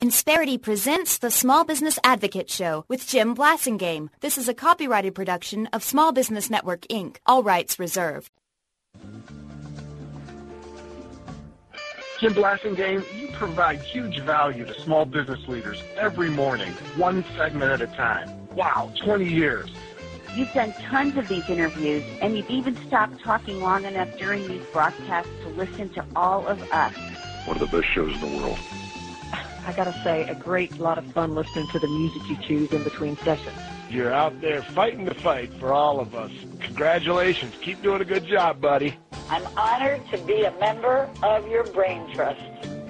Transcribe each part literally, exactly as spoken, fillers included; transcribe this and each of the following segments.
Insperity presents the Small Business Advocate Show with Jim Blasingame. This is a copyrighted production of Small Business Network, Incorporated. All rights reserved. Jim Blasingame, you provide huge value to small business leaders every morning, one segment at a time. Wow, twenty years. You've done tons of these interviews, and you've even stopped talking long enough during these broadcasts to listen to all of us. One of the best shows in the world. I gotta say, a great lot of fun listening to the music you choose in between sessions. You're out there fighting the fight for all of us. Congratulations. Keep doing a good job, buddy. I'm honored to be a member of your Brain Trust.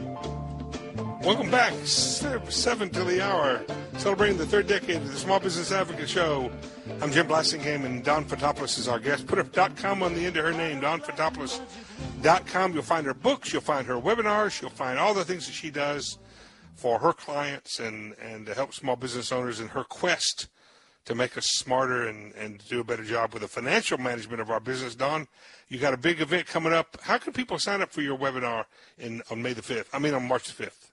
Welcome back. Seven to the hour. Celebrating the third decade of the Small Business Advocate Show. I'm Jim Blasingame, and Dawn Fotopoulos is our guest. Put a .com on the end of her name, Dawn Fotopoulos dot com. You'll find her books. You'll find her webinars. You'll find all the things that she does for her clients and, and to help small business owners in her quest to make us smarter and, and do a better job with the financial management of our business. Dawn, you got a big event coming up. How can people sign up for your webinar in on May the fifth? I mean, on March the fifth.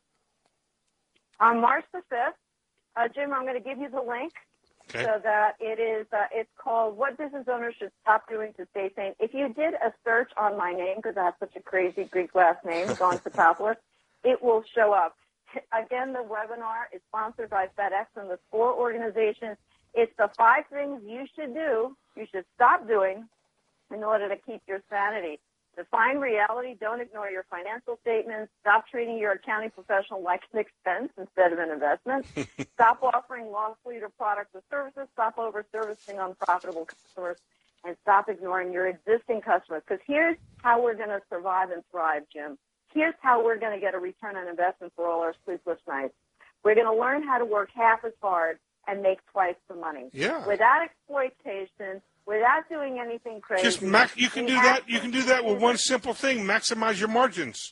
On March the fifth, uh, Jim, I'm going to give you the link okay. so that it is, uh, it's called What Business Owners Should Stop Doing to Stay Sane. If you did a search on my name, because I have such a crazy Greek last name, Dawn Fotopoulos, it will show up. Again, the webinar is sponsored by FedEx and the SCORE organization. It's the five things you should do, you should stop doing in order to keep your sanity. Define reality. Don't ignore your financial statements. Stop treating your accounting professional like an expense instead of an investment. Stop offering loss leader products or services. Stop over-servicing unprofitable customers. And stop ignoring your existing customers. Because here's how we're going to survive and thrive, Jim. Here's how we're going to get a return on investment for all our sleepless nights. We're going to learn how to work half as hard and make twice the money. Yeah. Without exploitation, without doing anything crazy. Just max, you can do that. You can do that with one simple thing: maximize your margins.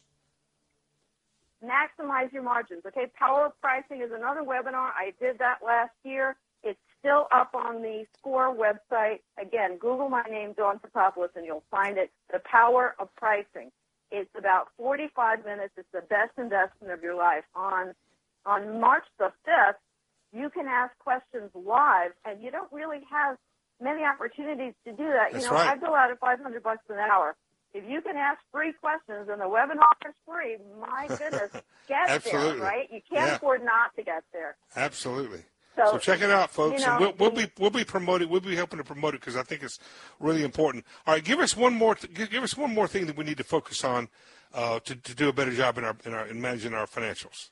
Maximize your margins. Okay. Power of pricing is another webinar. I did that last year. It's still up on the SCORE website. Again, Google my name, Dawn Fotopoulos, and you'll find it. The Power of Pricing. It's about forty-five minutes. It's the best investment of your life. On on March the fifth, you can ask questions live, and you don't really have many opportunities to do that. That's you know, right. I bill out at five hundred bucks an hour. If you can ask free questions and the webinar is free, my goodness, get Absolutely. there, right? You can't Yeah. afford not to get there. Absolutely. So, So check it out, folks. you know, and we'll, we'll be we'll be promoting. We'll be helping to promote it because I think it's really important. All right, give us one more. Th- give, give us one more thing that we need to focus on uh, to to do a better job in our in our in managing our financials.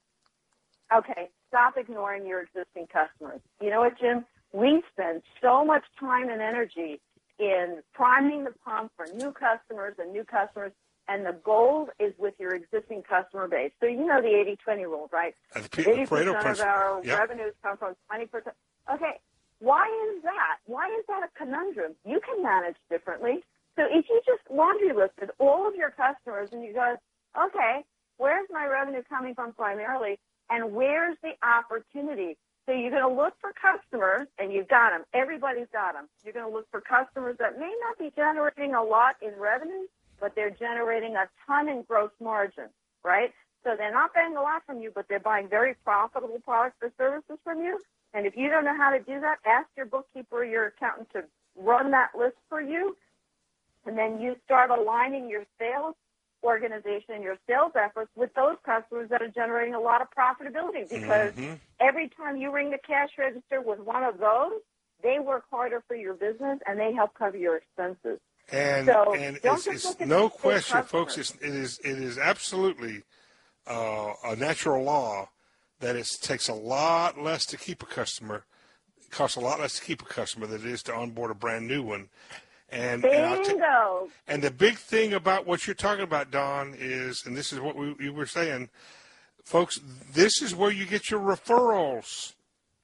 Okay, stop ignoring your existing customers. You know what, Jim? We spend so much time and energy in priming the pump for new customers and new customers, and the goal is with your existing customer base. So you know the eighty twenty rule, right? eighty percent of our yep. revenues come from twenty percent. Okay, why is that? Why is that a conundrum? You can manage differently. So if you just laundry listed all of your customers and you go, okay, where's my revenue coming from primarily, and where's the opportunity? So you're going to look for customers, and you've got them. Everybody's got them. You're going to look for customers that may not be generating a lot in revenue, but they're generating a ton in gross margin, right? So they're not buying a lot from you, but they're buying very profitable products or services from you. And if you don't know how to do that, ask your bookkeeper or your accountant to run that list for you. And then you start aligning your sales organization and your sales efforts with those customers that are generating a lot of profitability, because mm-hmm. every time you ring the cash register with one of those, they work harder for your business and they help cover your expenses. And, so and don't it's, just it's look at no the question, customer. folks, it's, it is it is absolutely uh, a natural law that it takes a lot less to keep a customer. It costs a lot less to keep a customer than it is to onboard a brand new one. And, and, Bingo. and the big thing about what you're talking about, Dawn, is, and this is what we, we were saying, folks, this is where you get your referrals.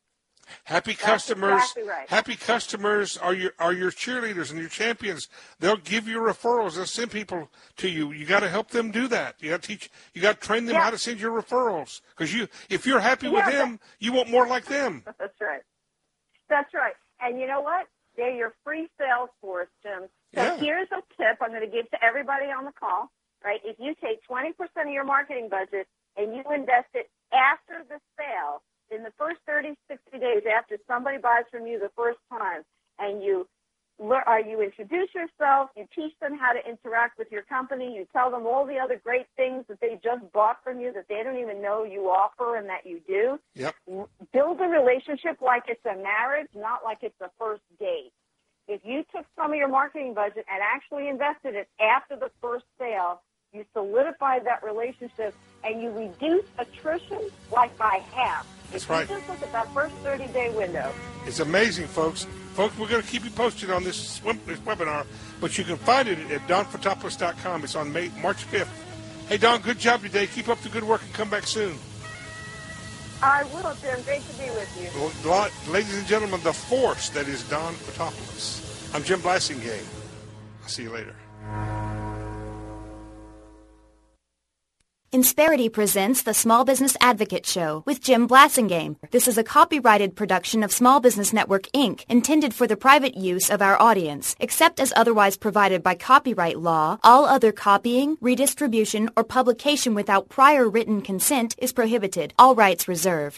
Happy That's customers, exactly right. happy customers are your are your cheerleaders and your champions. They'll give you referrals. They'll send people to you. You got to help them do that. You got to teach. You got to train them yeah. how to send your referrals. Because you, if you're happy yeah, with them, you want more like them. That's right. That's right. And you know what? They're your free sales force, Jim. So Yeah. here's a tip I'm going to give to everybody on the call, right? If you take twenty percent of your marketing budget and you invest it after days after somebody buys from you the first time, and you lear- uh, you introduce yourself, you teach them how to interact with your company, you tell them all the other great things that they just bought from you that they don't even know you offer and that you do. Yep. Build a relationship like it's a marriage, not like it's a first date. If you took some of your marketing budget and actually invested it after the first sale, you solidified that relationship and you reduce attrition like by half. That's if right. You just look at that first thirty-day window. It's amazing, folks. Folks, we're going to keep you posted on this, swim, this webinar, but you can find it at don fotopoulos dot com. It's on May, March fifth. Hey, Don, good job today. Keep up the good work and come back soon. I will, Jim. Great to be with you. Well, ladies and gentlemen, the force that is Don Fotopoulos. I'm Jim Blasingame. I'll see you later. Insperity presents the Small Business Advocate Show with Jim Blasingame. This is a copyrighted production of Small Business Network, Incorporated, intended for the private use of our audience. Except as otherwise provided by copyright law, all other copying, redistribution, or publication without prior written consent is prohibited. All rights reserved.